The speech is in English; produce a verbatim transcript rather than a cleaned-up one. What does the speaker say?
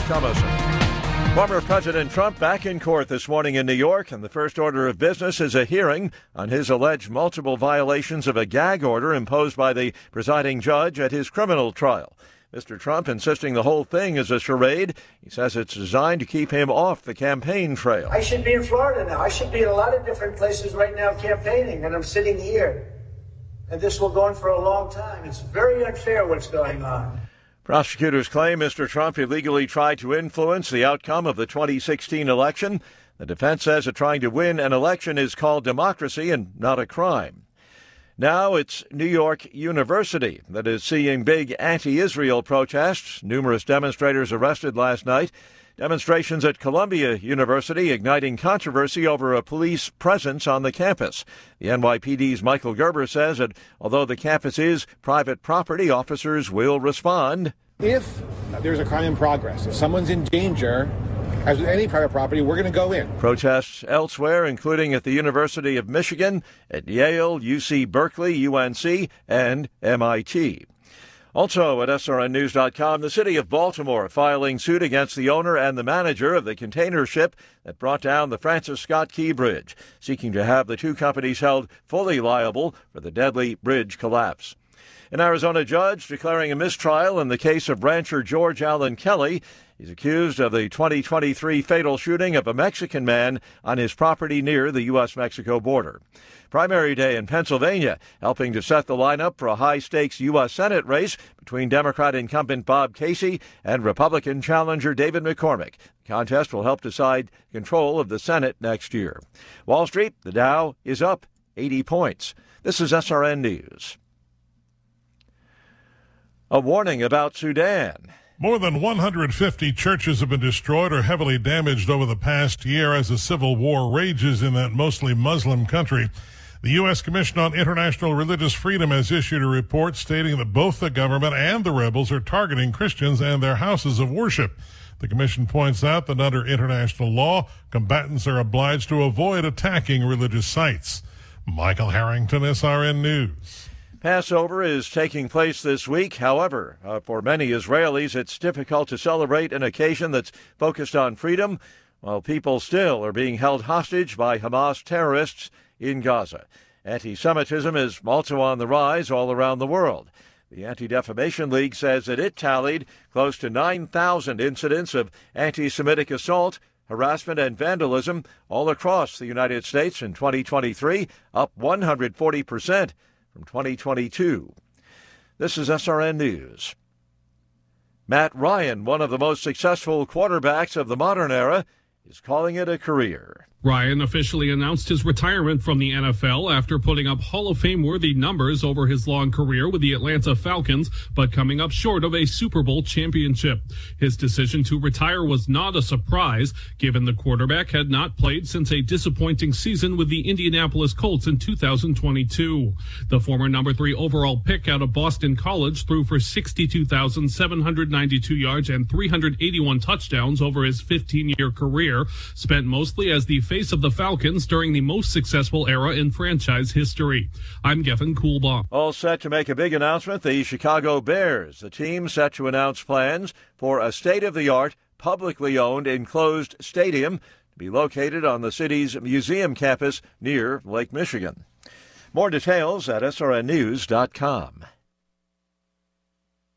Thomason. Former President Trump back in court this morning in New York, and the first order of business is a hearing on his alleged multiple violations of a gag order imposed by the presiding judge at his criminal trial. Mister Trump insisting the whole thing is a charade. He says it's designed to keep him off the campaign trail. I should be in Florida now. I should be in a lot of different places right now campaigning, and I'm sitting here. And this will go on for a long time. It's very unfair what's going on. Prosecutors claim Mister Trump illegally tried to influence the outcome of the twenty sixteen election. The defense says that trying to win an election is called democracy and not a crime. Now it's New York University that is seeing big anti-Israel protests. Numerous demonstrators arrested last night. Demonstrations at Columbia University igniting controversy over a police presence on the campus. The N Y P D's Michael Gerber says that although the campus is private property, officers will respond. If there's a crime in progress, if someone's in danger, as with any private property, we're going to go in. Protests elsewhere, including at the University of Michigan, at Yale, U C Berkeley, U N C, and M I T. Also at S R N News dot com, the city of Baltimore filing suit against the owner and the manager of the container ship that brought down the Francis Scott Key Bridge, seeking to have the two companies held fully liable for the deadly bridge collapse. An Arizona judge declaring a mistrial in the case of rancher George Allen Kelly. He's accused of the twenty twenty-three fatal shooting of a Mexican man on his property near the U S Mexico border. Primary day in Pennsylvania, helping to set the lineup for a high-stakes U S Senate race between Democrat incumbent Bob Casey and Republican challenger David McCormick. The contest will help decide control of the Senate next year. Wall Street, the Dow is up eighty points. This is S R N News. A warning about Sudan. More than one hundred fifty churches have been destroyed or heavily damaged over the past year as a civil war rages in that mostly Muslim country. The U S Commission on International Religious Freedom has issued a report stating that both the government and the rebels are targeting Christians and their houses of worship. The commission points out that under international law, combatants are obliged to avoid attacking religious sites. Michael Harrington, S R N News. Passover is taking place this week. However, uh, for many Israelis, it's difficult to celebrate an occasion that's focused on freedom, while people still are being held hostage by Hamas terrorists in Gaza. Anti-Semitism is also on the rise all around the world. The Anti-Defamation League says that it tallied close to nine thousand incidents of anti-Semitic assault, harassment, and vandalism all across the United States in twenty twenty-three, up one hundred forty percent. From twenty twenty-two. This is S R N News. Matt Ryan, one of the most successful quarterbacks of the modern era, is calling it a career. Ryan officially announced his retirement from the N F L after putting up Hall of Fame-worthy numbers over his long career with the Atlanta Falcons, but coming up short of a Super Bowl championship. His decision to retire was not a surprise, given the quarterback had not played since a disappointing season with the Indianapolis Colts in two thousand twenty-two. The former number three overall pick out of Boston College threw for sixty-two thousand seven hundred ninety-two yards and three hundred eighty-one touchdowns over his fifteen-year career, spent mostly as the face of the Falcons during the most successful era in franchise history. I'm Geffen Coolbaugh. All set to make a big announcement, the Chicago Bears. The team set to announce plans for a state-of-the-art, publicly owned, enclosed stadium to be located on the city's museum campus near Lake Michigan. More details at S R N News dot com.